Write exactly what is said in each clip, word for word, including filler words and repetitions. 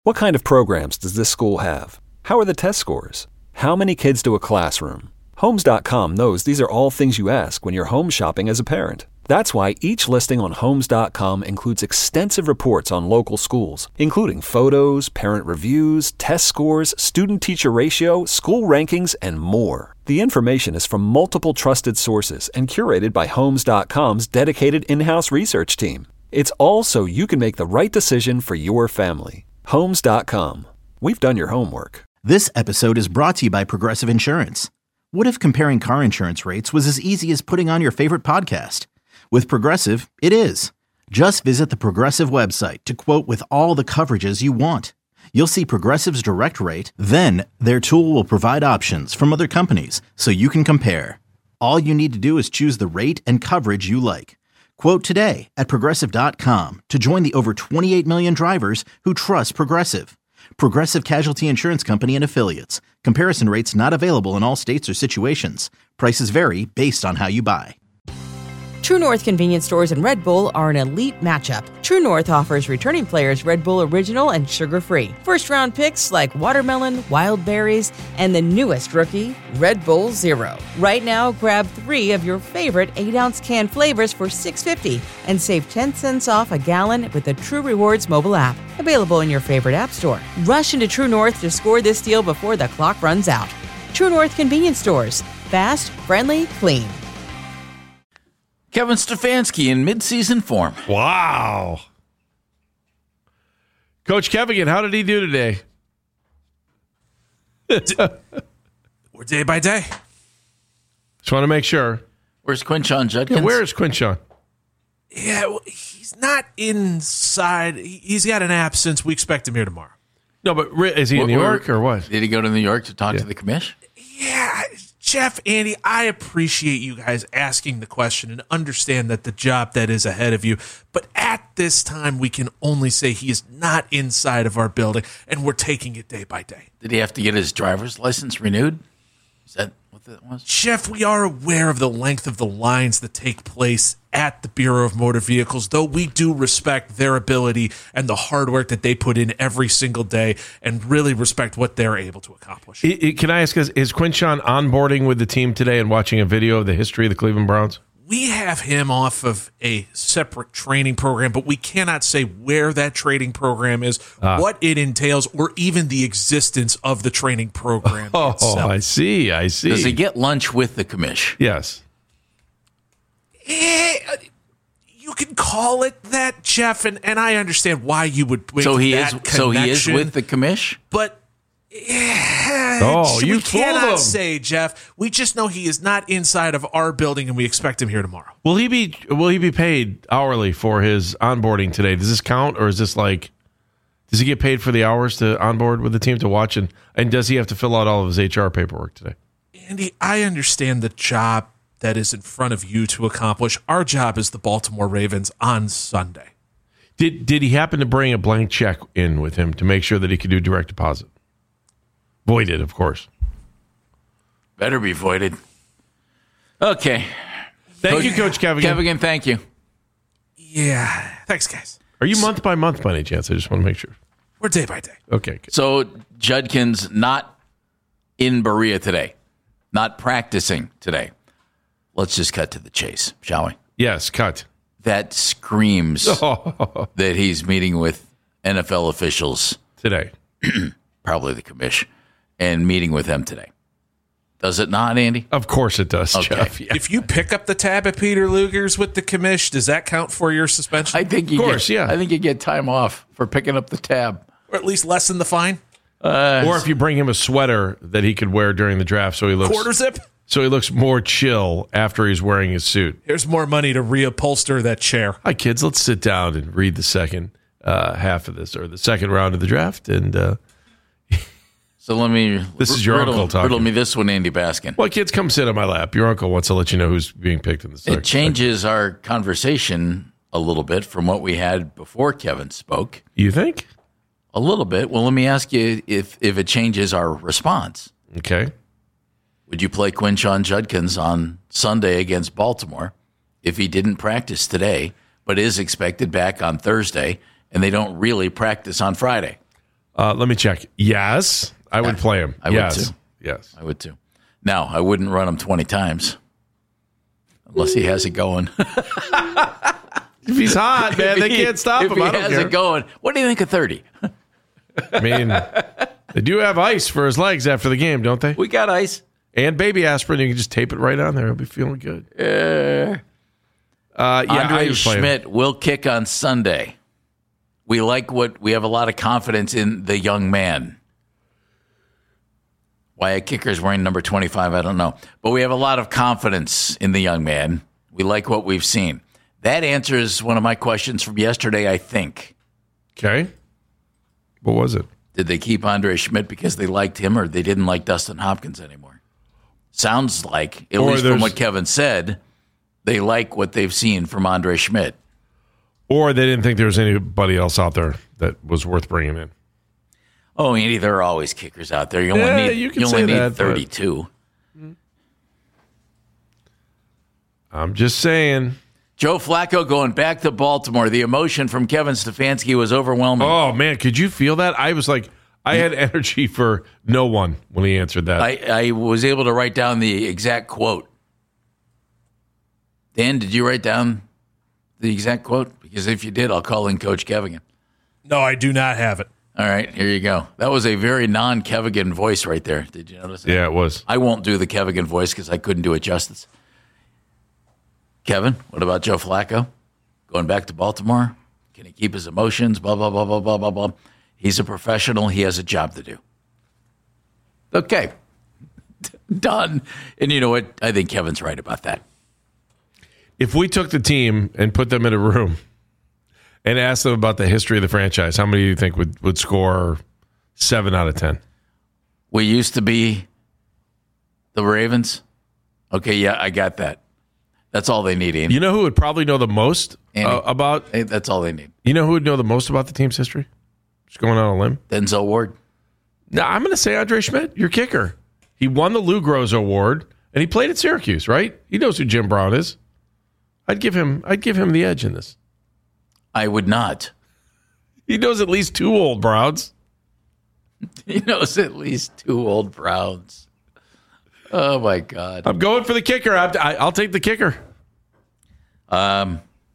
What kind of programs does this school have? How are the test scores? How many kids do a classroom? Homes dot com knows these are all things you ask when you're home shopping as a parent. That's why each listing on Homes dot com includes extensive reports on local schools, including photos, parent reviews, test scores, student-teacher ratio, school rankings, and more. The information is from multiple trusted sources and curated by Homes dot com's dedicated in-house research team. It's all so you can make the right decision for your family. Homes dot com. We've done your homework. This episode is brought to you by Progressive Insurance. What if comparing car insurance rates was as easy as putting on your favorite podcast? With Progressive, it is. Just visit the Progressive website to quote with all the coverages you want. You'll see Progressive's direct rate, then their tool will provide options from other companies so you can compare. All you need to do is choose the rate and coverage you like. Quote today at Progressive dot com to join the over twenty-eight million drivers who trust Progressive. Progressive Casualty Insurance Company and Affiliates. Comparison rates not available in all states or situations. Prices vary based on how you buy. True North convenience stores and Red Bull are an elite matchup. True North offers returning players Red Bull Original and sugar-free. First-round picks like watermelon, wild berries, and the newest rookie, Red Bull Zero. Right now, grab three of your favorite eight-ounce can flavors for six dollars and fifty cents and save ten cents off a gallon with the True Rewards mobile app. Available in your favorite app store. Rush into True North to score this deal before the clock runs out. True North convenience stores. Fast, friendly, clean. Kevin Stefanski in midseason form. Wow. Coach Kevigan, how did he do today? We're day by day. Just want to make sure. Where's Quinshon Judkins? Yeah, where is Quinshon? Yeah, well, he's not inside. He's got an absence. We expect him here tomorrow. No, but is he in New York or what? Did he go to New York to talk yeah. to the commish? Yeah, Jeff, Andy, I appreciate you guys asking the question and understand that the job that is ahead of you. But at this time, we can only say he is not inside of our building, and we're taking it day by day. Did he have to get his driver's license renewed? Is that what that was? Jeff, we are aware of the length of the lines that take place at the Bureau of Motor Vehicles, though we do respect their ability and the hard work that they put in every single day and really respect what they're able to accomplish. It, it, can I ask, is, is Quinshon onboarding with the team today and watching a video of the history of the Cleveland Browns? We have him off of a separate training program, but we cannot say where that training program is, ah. what it entails, or even the existence of the training program oh, itself. Oh, I see, I see. Does he get lunch with the commish? Yes. Eh, you can call it that, Jeff, and, and I understand why you would make so he that is connection. So he is with the commish? But eh, oh, we you cannot fooled him. say, Jeff. We just know he is not inside of our building, and we expect him here tomorrow. Will he be Will he be paid hourly for his onboarding today? Does this count, or is this like, does he get paid for the hours to onboard with the team to watch, and, and does he have to fill out all of his H R paperwork today? Andy, I understand the job that is in front of you to accomplish. Our job is the Baltimore Ravens on Sunday. Did Did he happen to bring a blank check in with him to make sure that he could do direct deposit? Voided, of course. Better be voided. Okay. Thank Coach, you, Coach Kevigan. Kevigan, thank you. Yeah. Thanks, guys. Are you month by month by any chance? I just want to make sure. We're day by day. Okay. Good. So Judkins not in Berea today, not practicing today. Let's just cut to the chase, shall we? Yes, cut. That screams Oh. that he's meeting with N F L officials Today. probably the commish, and meeting with them today. Does it not, Andy? Of course it does, Okay. Jeff. Yeah. If you pick up the tab at Peter Luger's with the commish, does that count for your suspension? I think you Of course, get, yeah. I think you get time off for picking up the tab. Or at least lessen the fine? Uh, Or if you bring him a sweater that he could wear during the draft so he looks Quarter zip? so he looks more chill after he's wearing his suit. Here's more money to reupholster that chair. Hi, kids. Let's sit down and read the second uh, half of this, or the second round of the draft. And uh, so let me. This is your riddle, uncle talking. Riddle me this one, Andy Baskin. well, kids, come sit on my lap. Your uncle wants to let you know who's being picked in the second. It changes our conversation a little bit from what we had before Kevin spoke. You think? A little bit. Well, let me ask you if, if it changes our response. Okay. Would you play Quinshon Judkins on Sunday against Baltimore if he didn't practice today, but is expected back on Thursday, and they don't really practice on Friday? Uh, let me check. Yes, I would play him. I yes. would too. Yes. I would too. Now, I wouldn't run him twenty times unless he has it going. If he's hot, man, they can't stop if him. If I he don't has care. it going, what do you think of thirty? I mean, they do have ice for his legs after the game, don't they? We got ice. And baby aspirin. You can just tape it right on there. He'll be feeling good. Uh, Uh, yeah, I Andre would play him. Schmidt will kick on Sunday. We like what we have a lot of confidence in the young man. Why a kicker is wearing number twenty-five, I don't know. But we have a lot of confidence in the young man. We like what we've seen. That answers one of my questions from yesterday, I think. Okay. What was it? Did they keep Andre Schmidt because they liked him or they didn't like Dustin Hopkins anymore? Sounds like, at Or least from there's- what Kevin said, they like what they've seen from Andre Schmidt. Or they didn't think there was anybody else out there that was worth bringing in. Oh, Andy, there are always kickers out there. You only Yeah, need, you you can only say need that, but- thirty-two. I'm just saying. Joe Flacco going back to Baltimore. The emotion from Kevin Stefanski was overwhelming. Oh, man, could you feel that? I was like, I had energy for no one when he answered that. I, I was able to write down the exact quote. Dan, did you write down the exact quote? Because if you did, I'll call in Coach Kevigan. No, I do not have it. All right, here you go. That was a very non-Kevigan voice right there. Did you notice that? Yeah, it was. I won't do the Kevigan voice because I couldn't do it justice. Kevin, what about Joe Flacco? Going back to Baltimore? Can he keep his emotions? Blah, blah, blah, blah, blah, blah, blah. He's a professional. He has a job to do. Okay. Done. And you know what? I think Kevin's right about that. If we took the team and put them in a room and asked them about the history of the franchise, how many do you think would, would score seven out of ten? We used to be the Ravens. Okay, yeah, I got that. That's all they need, Andy. You know who would probably know the most Andy. uh, about? Hey, that's all they need. You know who would know the most about the team's history? Just going on a limb. Denzel Ward. No, I'm going to say Andre Schmidt, your kicker. He won the Lou Groza Award, and he played at Syracuse, right? He knows who Jim Brown is. I'd give him. I'd give him the edge in this. I would not. He knows at least two old Browns. He knows at least two old Browns. Oh, my God. I'm going for the kicker. I, I, I'll take the kicker. Um,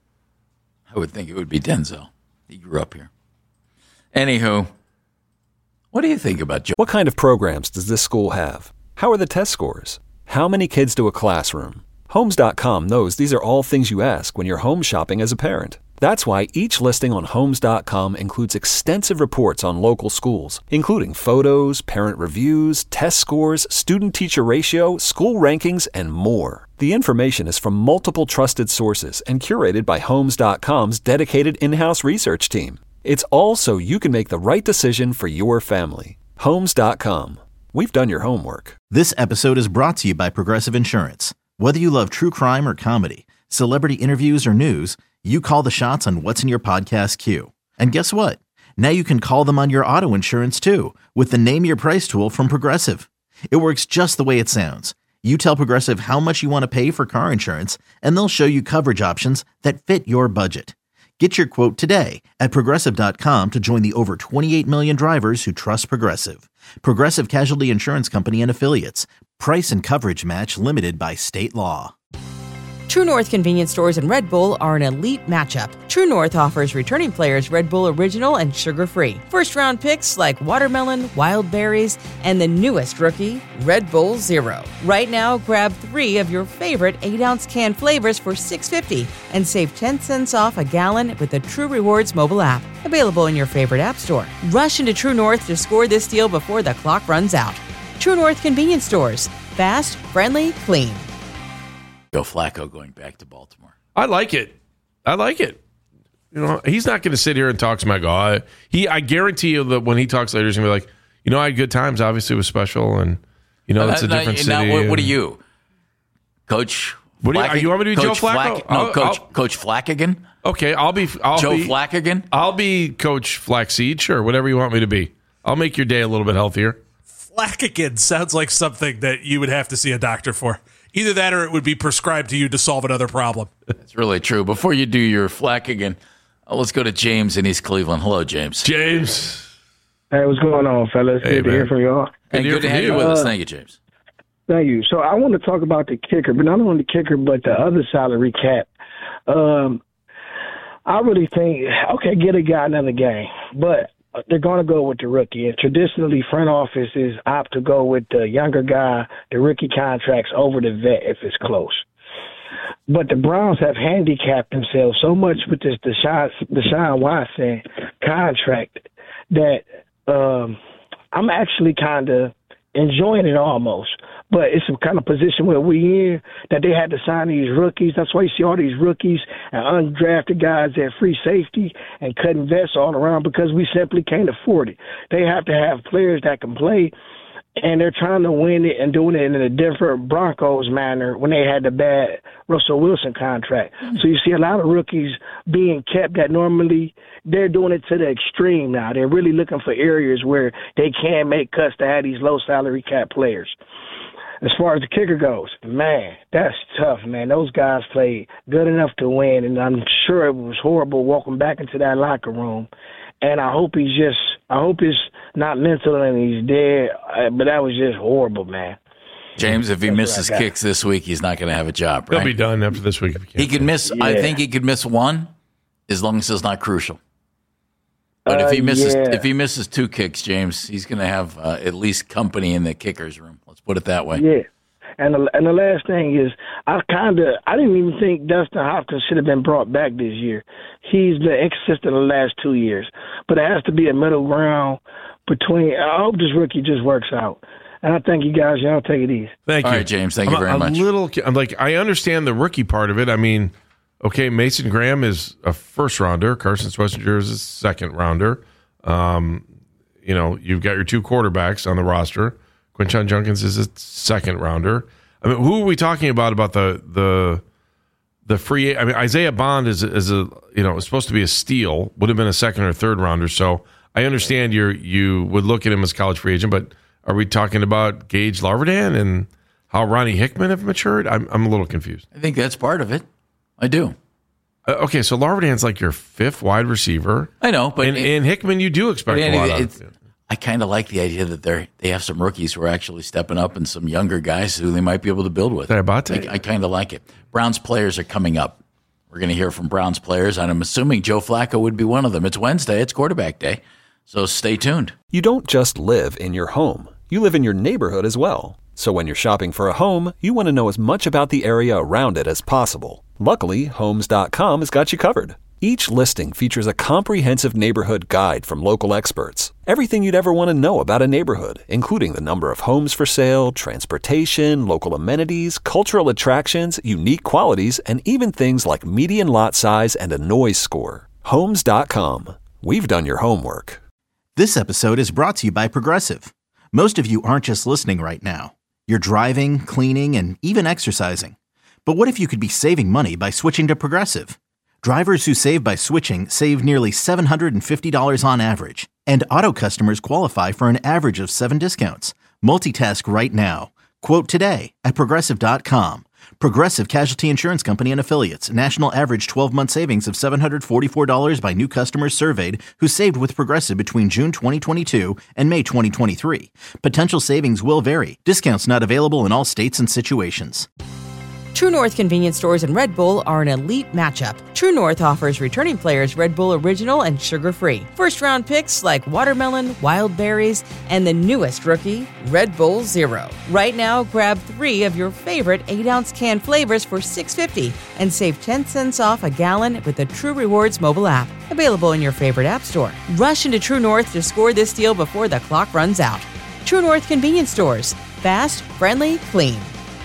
I would think it would be Denzel. He grew up here. Anywho, what do you think about Joe? What kind of programs does this school have? How are the test scores? How many kids do a classroom? Homes dot com knows these are all things you ask when you're home shopping as a parent. That's why each listing on Homes dot com includes extensive reports on local schools, including photos, parent reviews, test scores, student-teacher ratio, school rankings, and more. The information is from multiple trusted sources and curated by Homes dot com's dedicated in-house research team. It's all so you can make the right decision for your family. Homes dot com. We've done your homework. This episode is brought to you by Progressive Insurance. Whether you love true crime or comedy, celebrity interviews or news, you call the shots on what's in your podcast queue. And guess what? Now you can call them on your auto insurance too with the Name Your Price tool from Progressive. It works just the way it sounds. You tell Progressive how much you want to pay for car insurance, and they'll show you coverage options that fit your budget. Get your quote today at Progressive dot com to join the over twenty-eight million drivers who trust Progressive. Progressive Casualty Insurance Company and Affiliates. Price and coverage match limited by state law. True North convenience stores and Red Bull are an elite matchup. True North offers returning players Red Bull Original and sugar-free. First-round picks like watermelon, wild berries, and the newest rookie, Red Bull Zero. Right now, grab three of your favorite eight-ounce can flavors for six dollars and fifty cents and save ten cents off a gallon with the True Rewards mobile app. Available in your favorite app store. Rush into True North to score this deal before the clock runs out. True North convenience stores. Fast, friendly, clean. Joe Flacco going back to Baltimore. I like it. I like it. You know, he's not going to sit here and talk to my guy. He, I guarantee you that when he talks later, he's going to be like, you know, I had good times. Obviously, it was special, and you know, it's a Now- different now, city. what, what are and- you, Coach? What do you- Flack- you want me to be Coach Joe Flacco? Flack- no, I'll- Coach I'll- Coach Flackigan. Okay, I'll be. I'll Joe be, Flackigan. I'll be Coach Flaxseed. Sure, whatever you want me to be. I'll make your day a little bit healthier. Flackigan sounds like something that you would have to see a doctor for. Either that or it would be prescribed to you to solve another problem. That's really true. Before you do your Flackigan, uh, let's go to James in East Cleveland. Hello, James. James. Hey, what's going on, fellas? Hey, good to man. hear from y'all. And Good good to for have you. you with us. Uh, Thank you, James. Thank you. So I want to talk about the kicker, but not only the kicker, but the other salary cap. Um, I really think, okay, get a guy another game, but they're going to go with the rookie. And traditionally, front offices opt to go with the younger guy, the rookie contracts over the vet if it's close. But the Browns have handicapped themselves so much with this Deshaun, Deshaun Watson contract that um, I'm actually kind of enjoying it almost. But it's a kind of position where we in that they had to sign these rookies. That's why you see all these rookies and undrafted guys at free safety and cutting vets all around because we simply can't afford it. They have to have players that can play, and they're trying to win it and doing it in a different Broncos manner when they had the bad Russell Wilson contract. So you see a lot of rookies being kept that normally they're doing it to the extreme now. They're really looking for areas where they can make cuts to have these low salary cap players. As far as the kicker goes, man, that's tough, man. Those guys played good enough to win, and I'm sure it was horrible walking back into that locker room. And I hope he's just, I hope it's not mental and he's dead, but that was just horrible, man. James, if he That's misses what I got. kicks this week, he's not going to have a job, He'll right? be done after this week. If he, He can't. could miss, I Yeah. think he could miss one as long as it's not crucial. But if Uh, he misses yeah. if he misses two kicks, James, he's going to have uh, at least company in the kicker's room. Let's put it that way. Yeah. And the, and the last thing is, I kind of, I didn't even think Dustin Hopkins should have been brought back this year. He's been inconsistent the last two years. But it has to be a middle ground between, I hope this rookie just works out. And I thank you guys. Y'all take it easy. Thank All you. right, James, thank I'm you very a, much. A little, I'm like, I understand the rookie part of it. I mean, okay, Mason Graham is a first rounder. Carson Schwarzenegger is a second rounder. Um, you know, you've got your two quarterbacks on the roster. Quinshon Judkins is a second rounder. I mean, who are we talking about? About the the the free? I mean, Isaiah Bond is is a you know is supposed to be a steal. Would have been a second or third rounder. So I understand you you would look at him as college free agent, but are we talking about Gage Larvadain and how Ronnie Hickman have matured? I'm I'm a little confused. I think that's part of it. I do. Uh, okay, so Larvadain's like your fifth wide receiver. I know, but and, it- and Hickman, you do expect But a Andy, lot it's- of. I kind of like the idea that they they have some rookies who are actually stepping up and some younger guys who they might be able to build with. Did I bought that? I, I kind of like it. Browns players are coming up. We're going to hear from Browns players, and I'm assuming Joe Flacco would be one of them. It's Wednesday. It's quarterback day. So stay tuned. You don't just live in your home, you live in your neighborhood as well. So when you're shopping for a home, you want to know as much about the area around it as possible. Luckily, Homes dot com has got you covered. Each listing features a comprehensive neighborhood guide from local experts. Everything you'd ever want to know about a neighborhood, including the number of homes for sale, transportation, local amenities, cultural attractions, unique qualities, and even things like median lot size and a noise score. Homes dot com. We've done your homework. This episode is brought to you by Progressive. Most of you aren't just listening right now. You're driving, cleaning, and even exercising. But what if you could be saving money by switching to Progressive? Drivers who save by switching save nearly seven hundred fifty dollars on average. And auto customers qualify for an average of seven discounts. Multitask right now. Quote today at Progressive dot com. Progressive Casualty Insurance Company and Affiliates. National average twelve-month savings of seven hundred forty-four dollars by new customers surveyed who saved with Progressive between June twenty twenty-two and May twenty twenty-three. Potential savings will vary. Discounts not available in all states and situations. True North convenience stores and Red Bull are an elite matchup. True North offers returning players Red Bull Original and sugar-free. First-round picks like watermelon, wild berries, and the newest rookie, Red Bull Zero. Right now, grab three of your favorite eight-ounce can flavors for six dollars and fifty cents and save ten cents off a gallon with the True Rewards mobile app. Available in your favorite app store. Rush into True North to score this deal before the clock runs out. True North convenience stores. Fast, friendly, clean.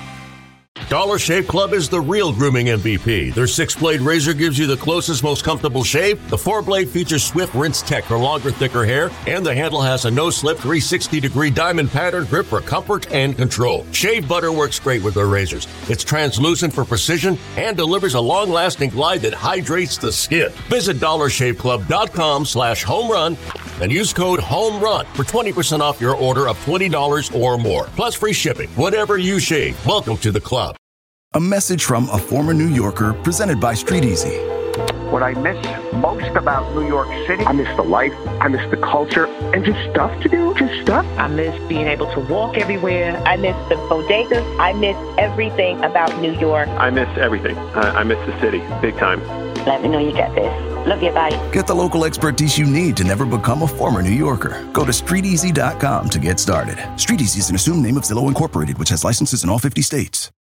Dollar Shave Club is the real grooming M V P. Their six-blade razor gives you the closest, most comfortable shave. The four-blade features swift rinse tech for longer, thicker hair. And the handle has a no-slip three hundred sixty degree diamond pattern grip for comfort and control. Shave butter works great with their razors. It's translucent for precision and delivers a long-lasting glide that hydrates the skin. Visit dollar shave club dot com slash home run and use code HOMERUN for twenty percent off your order of twenty dollars or more. Plus free shipping. Whatever you shave, welcome to the club. A message from a former New Yorker presented by Street Easy. What I miss most about New York City, I miss the life, I miss the culture, and just stuff to do, just stuff. I miss being able to walk everywhere. I miss the bodegas. I miss everything about New York. I miss everything. I, I miss the city, big time. Let me know you get this. Love you, bye. Get the local expertise you need to never become a former New Yorker. Go to street easy dot com to get started. StreetEasy is an assumed name of Zillow Incorporated, which has licenses in all fifty states.